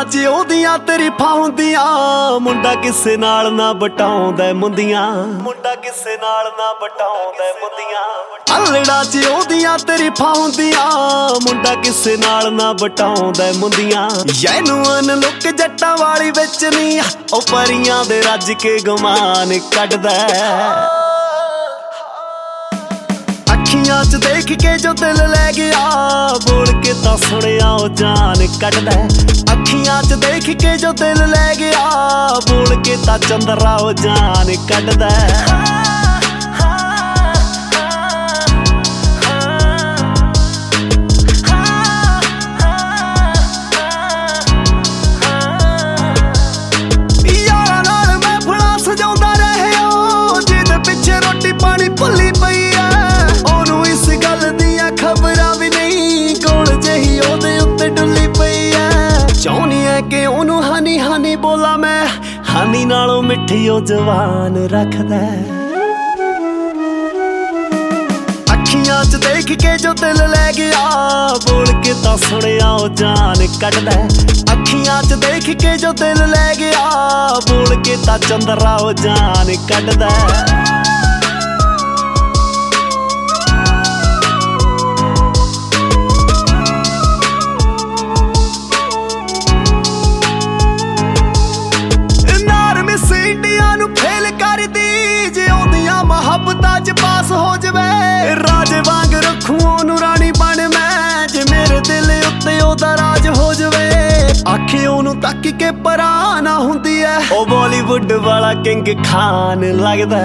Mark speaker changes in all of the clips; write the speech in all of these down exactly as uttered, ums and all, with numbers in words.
Speaker 1: ਚ ਉਹਦੀਆਂ ਤਰੀਫਾਂ ਹੁੰਦੀਆਂ, ਮੁੰਡਾ ਕਿਸੇ ਨਾਲ ਨਾ ਬਟਾਉਂਦਾ ਮੁੰਦੀਆਂ, ਮੁੰਡਾ ਕਿਸੇ ਨਾਲ ਨਾ ਬਟਾਉਂਦਾ ਮੁੰਦੀਆਂ। ਅਲੜਾ ਚ ਉਹਦੀਆਂ ਤਰੀਫਾਂ ਹੁੰਦੀਆਂ, ਮੁੰਡਾ ਕਿਸੇ ਨਾਲ ਨਾ ਬਟਾਉਂਦਾ ਮੁੰਦੀਆਂ। ਜੈਨੂਅਨ ਲੁੱਕ ਜੱਟਾਂ ਵਾਲੀ ਵਿੱਚ ਨਹੀਂ, ਉਹ ਪਰੀਆਂ ਦੇ ਰੱਜ ਕੇ ਗੁਮਾਨ ਕੱਢਦਾ। ਅੱਖੀਆਂ ਚ ਦੇਖ ਕੇ ਜੋ ਦਿਲ ਲੈ ਗਿਆ, ਬੋਲ ਕੇ ਤਾਂ ਸੁਣਿਆ ਉਹ ਜਾਨ ਕੱਢਦਾ। ਅੱਖੀਆਂ ਚ ਦੇਖ ਕੇ ਜੋ ਦਿਲ ਲੈ ਗਿਆ, ਬੋਲ ਕੇ ਤਾਂ ਚੰਦਰਾ ਉਹ ਜਾਨ ਕੱਢਦਾ। ਯਾਰਾਂ ਨਾਲ ਮਹਿਫਲਾਂ ਸਜਾਉਂਦਾ ਰਹਿਆ, ਜਿਹਦੇ ਪਿੱਛੇ ਰੋਟੀ ਪਾਣੀ ਭੁੱਲੀ ਪਈ ਐ। ਉਹਨੂੰ ਇਸ ਗੱਲ ਦੀਆਂ ਖਬਰਾਂ ਵੀ ਨਹੀਂ, ਕੋਲ ਜਿਹੀ ਉਹਦੇ ਉੱਤੇ ਡੁੱਲੀ ਪਈ ਐ। ਚਾਹੁੰਦੀ ਐ ਕਿ ਉਹਨੂੰ ਹਾਨੀ ਹਾਨੀ ਬੋਲਾਂ ਮੈਂ, ਹਾਨੀ ਨਾਲੋਂ ਮਿੱਠੀ ਉਹ ਜਵਾਨ ਰੱਖਦਾ। ਅੱਖੀਆਂ ਚ ਦੇਖ ਕੇ ਜੋ ਦਿਲ ਲੈ ਗਿਆ, ਬੋਲ ਕੇ ਤਾਂ ਸੁਣਿਆ ਉਹ ਜਾਨ ਕੱਢਦਾ। ਅੱਖੀਆਂ ਚ ਦੇਖ ਕੇ ਜੋ ਦਿਲ ਲੈ ਗਿਆ, ਬੋਲ ਕੇ ਤਾਂ ਚੰਦਰਾ ਉਹ ਜਾਨ ਕੱਢਦਾ। ਇੰਡੀਆ ਨੂੰ ਫੇਲ ਕਰਦੀ, ਜੇ ਉਹਦੀਆਂ ਮੁਹੱਬਤਾਂ ਚ ਪਾਸ ਹੋ ਜਵੇ। ਰਾਜੇ ਵਾਂਗ ਰੱਖੂ ਉਹਨੂੰ ਰਾਣੀ ਬਣ ਮੈਂ, ਜੇ ਮੇਰੇ ਦਿਲ ਉੱਤੇ ਉਹਦਾ ਰਾਜ ਹੋ ਜਵੇ। ਆਖੇ ਉਹਨੂੰ ਤੱਕ ਕੇ ਪਰਾਂ ਨਾ ਹੁੰਦੀ ਐ, ਉਹ ਬਾਲੀਵੁੱਡ ਵਾਲਾ ਕਿੰਗ ਖਾਨ ਲੱਗਦਾ।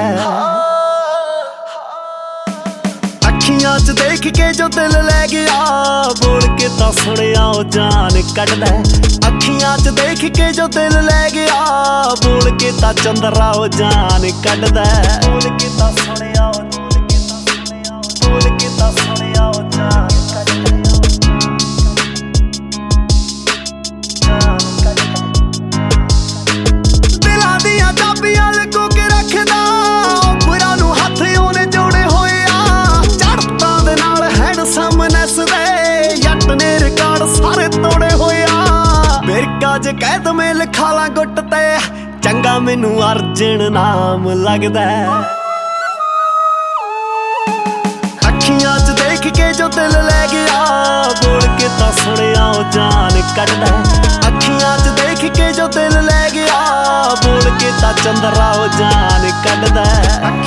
Speaker 1: ਅੱਖੀਆਂ ਚ ਦੇਖ ਕੇ ਜੋ ਦਿਲ ਲੈ ਗਿਆ, ਬੋਲ ਕੇ ਤਾਂ ਸੁਣਿਆ ਉਹ ਜਾਨ ਕੱਢਦਾ। ਅੱਖੀਆਂ ਚ ਦੇਖ ਕੇ ਜੋ ਦਿਲ ਲੈ ਗਿਆ, ਬੋਲ ਕੇ ਤਾਂ ਚੰਦਰਾ ਉਹ ਜਾਨ ਕੱਢਦਾ। ਬੋਲ ਕੇ ਤਾਂ ਸੁਣਿਆ ਉਹ, ਬੋਲ ਕੇ ਤਾਂ ਸੁਣਿਆ ਉਹ ਜਾਨ ਕੱਢਦਾ। ਦਿਲਾਂ ਦੀਆਂ ਚਾਬੀਆਂ ਲੁਕੋ ਕੇ ਰੱਖਦਾ, ਉਪਰਾਂ ਨੂੰ ਹੱਥ ਉਹਨੇ ਜੋੜੇ ਹੋਏ ਆ। ਚੜ੍ਹਤਾਂ ਦੇ ਨਾਲ ਹੈਂਡਸਮ ਨੱਸਦੇ, ਜੱਟ ਨੇ ਰਿਕਾਰਡ ਸਾਰੇ ਤੋੜੇ ਹੋਏ ਆ। ਬਿਰਕਾ ਚ ਕਹਿ ਦਵੇਂ ਲਿਖਾ ਲਾਂ ਗੁੱਟ ਤੇ, ਚੰਗਾ ਮੈਨੂੰ ਅਰਜਨ ਨਾਮ ਲੱਗਦਾ। ਅੱਖੀਆਂ ਚ ਦੇਖ ਕੇ ਜੋ ਦਿਲ ਲੈ ਗਿਆ, ਬੋਲ ਕੇ ਤਾਂ ਸੁਣਿਆ ਉਹ ਜਾਨ ਕੱਢਦਾ। ਅੱਖੀਆਂ ਚ ਦੇਖ ਕੇ ਜੋ ਦਿਲ ਲੈ ਗਿਆ, ਬੋਲ ਕੇ ਤਾਂ ਚੰਦਰਾ ਉਹ ਜਾਨ ਕੱਢਦਾ।